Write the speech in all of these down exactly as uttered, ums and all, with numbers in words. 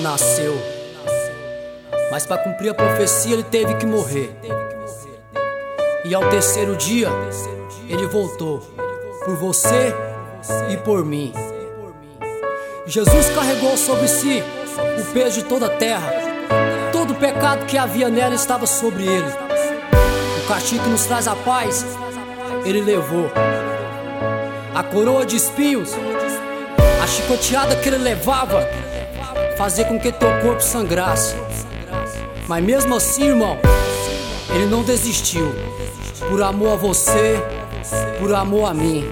nasceu, mas para cumprir a profecia ele teve que morrer. E ao terceiro dia ele voltou por você e por mim. Jesus carregou sobre si o peso de toda a terra. Todo o pecado que havia nela estava sobre ele. O castigo que nos traz a paz ele levou. A coroa de espinhos, a chicoteada que ele levava, fazia com que teu corpo sangrasse. Mas mesmo assim, irmão, ele não desistiu. Por amor a você, por amor a mim.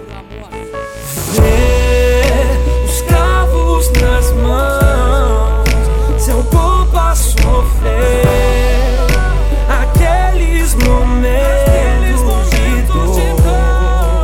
Vê os cravos nas mãos, seu corpo a sofrer. Aqueles momentos de dor,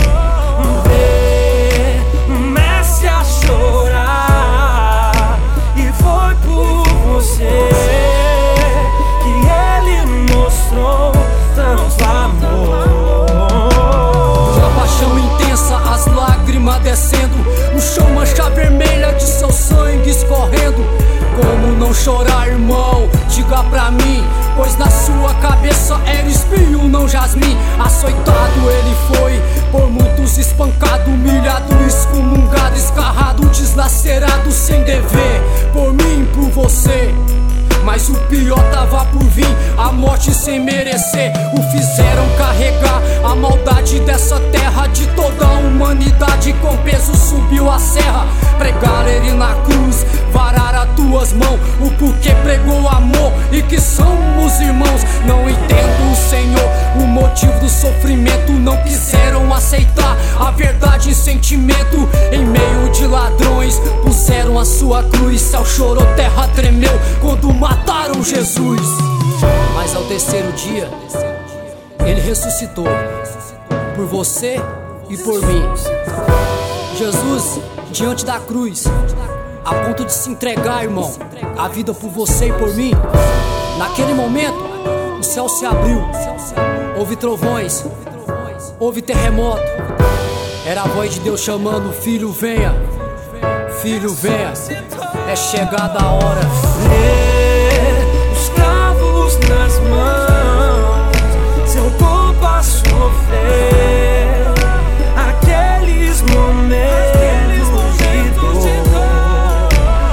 vê o mestre a chorar. E foi por você que ele mostrou tanto amor. Uma paixão intensa, as lágrimas descendo no chão, mancha vermelha de seu sangue escorrendo. Como não chorar, irmão? Diga pra mim, pois na sua cabeça era espinho, não jasmim. Açoitado ele foi, por muitos espancado, humilhado, excomungado, escarrado, deslacerado, sem dever, por mim, por você. Mas o pior tava por vir, a morte sem merecer. O fizeram carregar a maldade dessa terra, de toda a humanidade, com peso subiu a serra. Pregaram ele na cruz, vararam as tuas mãos, o porquê pregou amor e que somos irmãos. Não entendo, Senhor, o motivo do sofrimento. Não quiseram aceitar a verdade e sentimento. Em meio de ladrões puseram a sua cruz. Céu chorou, terra tremeu quando mataram Jesus. Mas ao terceiro dia ele ressuscitou por você e por mim. Jesus diante da cruz, a ponto de se entregar, irmão, a vida por você e por mim. Naquele momento o céu se abriu, houve trovões, houve terremoto. Era a voz de Deus chamando: filho, venha, filho, venha, é chegada a hora. Vê os cravos nas mãos, seu corpo a sofrer. Aqueles momentos de dor,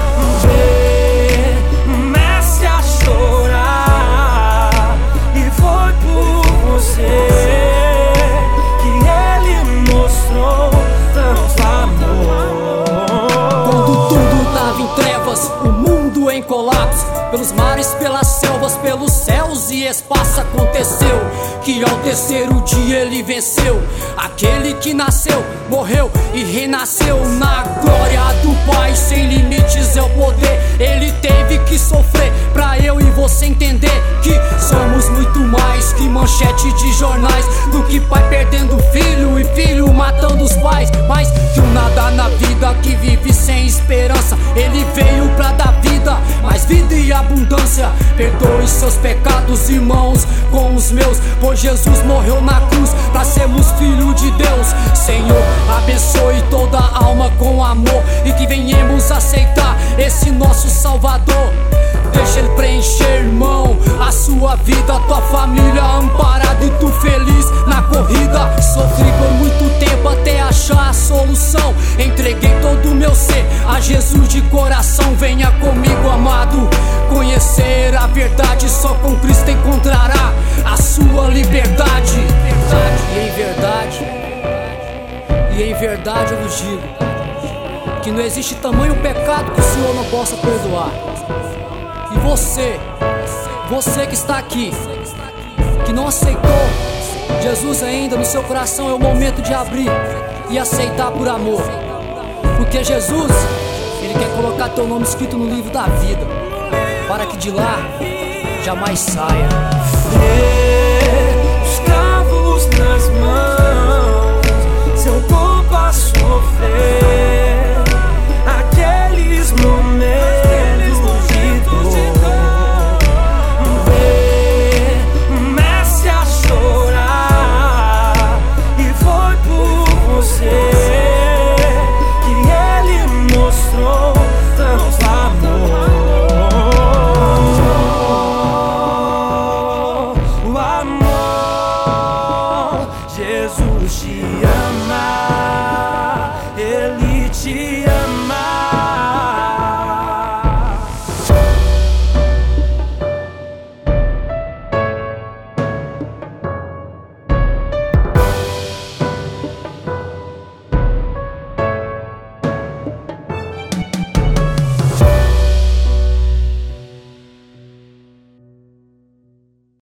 vê o mestre a chorar. E foi por você que ele mostrou tanto amor. Quando tudo tava em trevas, o mundo em colapso, pelos mares, pelas selvas, pelos céus e espaço, aconteceu que ao terceiro dia ele venceu. Aquele que nasceu, morreu e renasceu na glória do Pai. Sem limites é o poder, ele teve que sofrer pra eu e você entender que somos muito mais que manchete de jornais, do que pai perdendo filho e filho matando os pais. Mais que um nada na vida que vive sem esperança, ele veio pra dar vida, mais vida e abundância. Perdoe seus pecados, irmãos, com os meus, pois Jesus morreu na cruz pra sermos filhos de Deus. Senhor, abençoe toda a alma com amor, e que venhamos aceitar esse nosso Salvador. Deixa ele preencher, irmão, a sua vida, a tua família amparada e tu feliz na corrida. Sofri por muito tempo até achar a solução. Entreguei todo o meu ser a Jesus de coração. Venha comigo, amado, conhecer a verdade. Só com Cristo encontrará a sua liberdade. E em verdade, e em verdade eu vos digo que não existe tamanho pecado que o Senhor não possa perdoar. E você, você que está aqui, que não aceitou Jesus ainda no seu coração, é o momento de abrir e aceitar por amor. Porque Jesus, ele quer colocar teu nome escrito no livro da vida, para que de lá jamais saia.